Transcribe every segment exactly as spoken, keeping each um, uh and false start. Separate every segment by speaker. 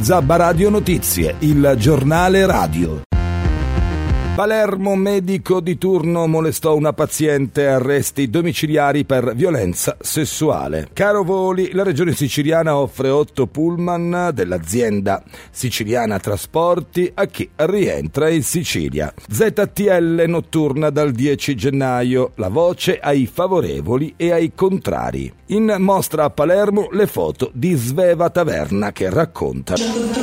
Speaker 1: Zabba Radio Notizie, il giornale radio. Palermo, medico di turno molestò una paziente, arresti domiciliari per violenza sessuale. Caro Voli, la regione siciliana offre otto pullman dell'azienda siciliana trasporti a chi rientra in Sicilia. Z T L notturna dal dieci gennaio, la voce ai favorevoli e ai contrari. In mostra a Palermo le foto di Sveva Taverna che racconta.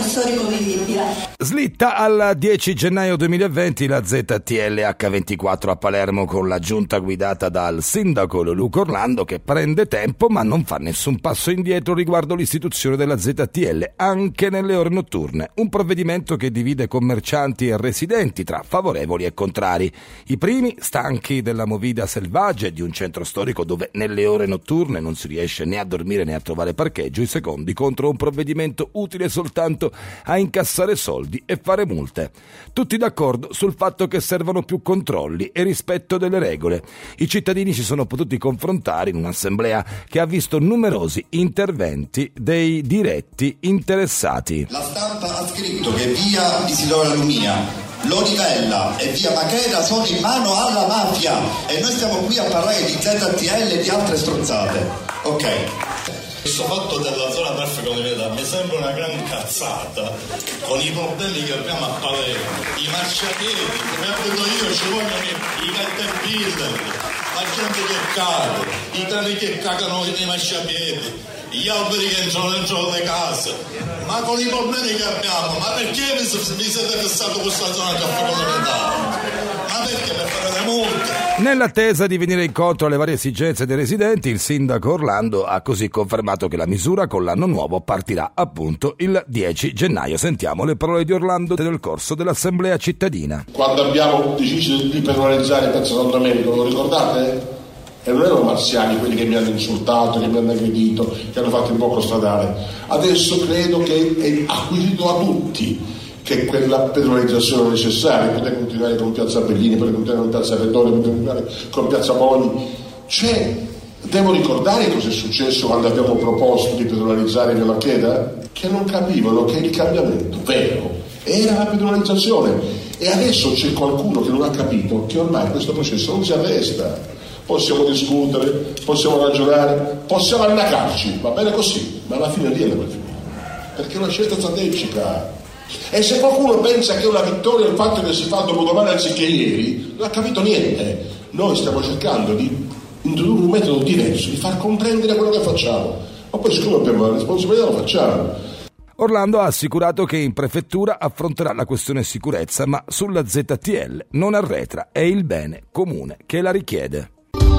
Speaker 1: Slitta al dieci gennaio duemilaventi la Z T L acca ventiquattro a Palermo con la giunta guidata dal sindaco Luca Orlando che prende tempo ma non fa nessun passo indietro riguardo l'istituzione della Z T L anche nelle ore notturne, un provvedimento che divide commercianti e residenti tra favorevoli e contrari. I primi stanchi della movida selvaggia e di un centro storico dove nelle ore notturne non si riesce né a dormire né a trovare parcheggio, i secondi contro un provvedimento utile soltanto a incassare soldi e fare multe. Tutti d'accordo sul fatto che servono più controlli e rispetto delle regole. I cittadini si sono potuti confrontare in un'assemblea che ha visto numerosi interventi dei diretti interessati.
Speaker 2: La stampa ha scritto che via Isidora Lumia, Lonivella e via Macheda sono in mano alla mafia e noi stiamo qui a parlare di Z T L e di altre stronzate. Ok.
Speaker 3: Questo fatto della zona traffico di via mi sembra una gran cazzata con i problemi che abbiamo a Palermo, i marciapiedi, come ho detto io, ci vogliono i, i caterpillar, la gente che cade, i treni che cagano nei marciapiedi, gli alberi che entrano dentro le case, ma con i problemi che abbiamo, ma perché vi, vi siete fissati questa zona traffico di Ma perché? Per fare le multe?
Speaker 1: Nell'attesa di venire incontro alle varie esigenze dei residenti, il sindaco Orlando ha così confermato che la misura con l'anno nuovo partirà appunto il dieci gennaio. Sentiamo le parole di Orlando nel corso dell'assemblea cittadina.
Speaker 4: Quando abbiamo deciso di penalizzare Piazza San Domenico, lo ricordate? E non erano marziani quelli che mi hanno insultato, che mi hanno aggredito, che hanno fatto il blocco stradale. Adesso credo che è acquisito a tutti che quella pedonalizzazione è necessaria, poter continuare con Piazza Bellini, poter continuare con Piazza Redone, poter continuare con Piazza Bologna. Cioè, devo ricordare cosa è successo quando abbiamo proposto di pedonalizzare Via Macheda? Che non capivano che il cambiamento vero era la pedonalizzazione. E adesso c'è qualcuno che non ha capito che ormai questo processo non si arresta. Possiamo discutere, possiamo ragionare, possiamo annacarci, va bene così, ma alla fine lì è la finire. Perché è una scelta strategica. E se qualcuno pensa che è una vittoria il fatto che si fa dopodomani anziché ieri, non ha capito niente. Noi stiamo cercando di introdurre un metodo diverso, di far comprendere quello che facciamo, ma poi siccome abbiamo la responsabilità lo facciamo.
Speaker 1: Orlando ha assicurato che in prefettura affronterà la questione sicurezza, ma sulla Z T L non arretra, è il bene comune che la richiede.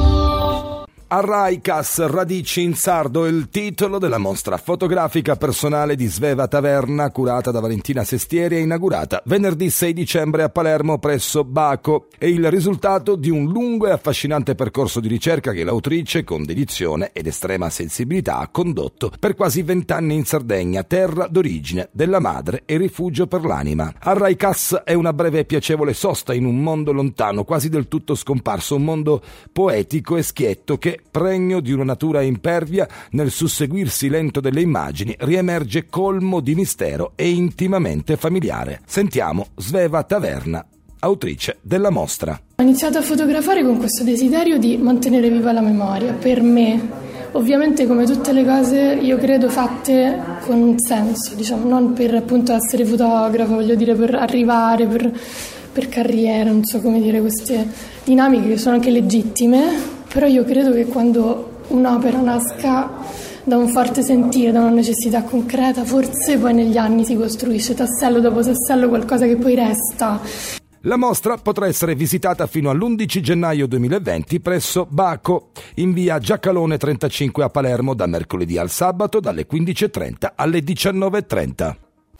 Speaker 1: Arraicas, radici in sardo, il titolo della mostra fotografica personale di Sveva Taverna, curata da Valentina Sestieri e inaugurata venerdì sei dicembre a Palermo presso Baco. È il risultato di un lungo e affascinante percorso di ricerca che l'autrice, con dedizione ed estrema sensibilità, ha condotto per quasi vent'anni in Sardegna, terra d'origine della madre e rifugio per l'anima. Arraicas è una breve e piacevole sosta in un mondo lontano, quasi del tutto scomparso, un mondo poetico e schietto che, pregno di una natura impervia, nel susseguirsi lento delle immagini riemerge colmo di mistero e intimamente familiare. Sentiamo Sveva Taverna, autrice della mostra.
Speaker 5: Ho iniziato a fotografare con questo desiderio di mantenere viva la memoria, per me. Ovviamente, come tutte le cose, io credo fatte con un senso, diciamo, non per appunto essere fotografo, voglio dire per arrivare, per, per carriera, non so come dire, queste dinamiche che sono anche legittime. Però io credo che quando un'opera nasca da un forte sentire, da una necessità concreta, forse poi negli anni si costruisce tassello dopo tassello qualcosa che poi resta.
Speaker 1: La mostra potrà essere visitata fino all'undici gennaio duemilaventi presso Baco, in via Giacalone trentacinque a Palermo, da mercoledì al sabato dalle quindici e trenta alle diciannove e trenta.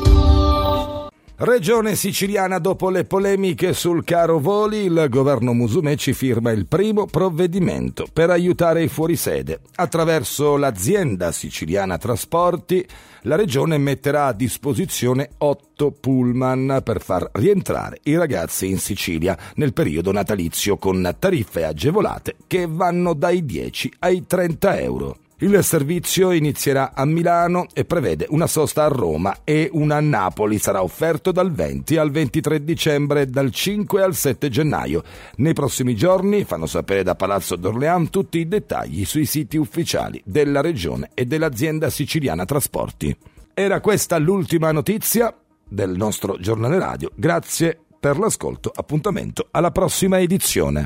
Speaker 1: Regione siciliana, dopo le polemiche sul caro voli, il governo Musumeci firma il primo provvedimento per aiutare i fuorisede. Attraverso l'azienda siciliana trasporti, la regione metterà a disposizione otto pullman per far rientrare i ragazzi in Sicilia nel periodo natalizio con tariffe agevolate che vanno dai dieci ai trenta euro. Il servizio inizierà a Milano e prevede una sosta a Roma e una a Napoli. Sarà offerto dal venti al ventitré dicembre e dal cinque al sette gennaio. Nei prossimi giorni, fanno sapere da Palazzo d'Orléans, tutti i dettagli sui siti ufficiali della Regione e dell'azienda siciliana Trasporti. Era questa l'ultima notizia del nostro giornale radio. Grazie per l'ascolto. Appuntamento alla prossima edizione.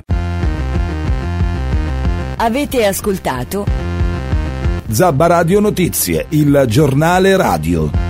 Speaker 6: Avete ascoltato
Speaker 1: Zabba Radio Notizie, il giornale radio.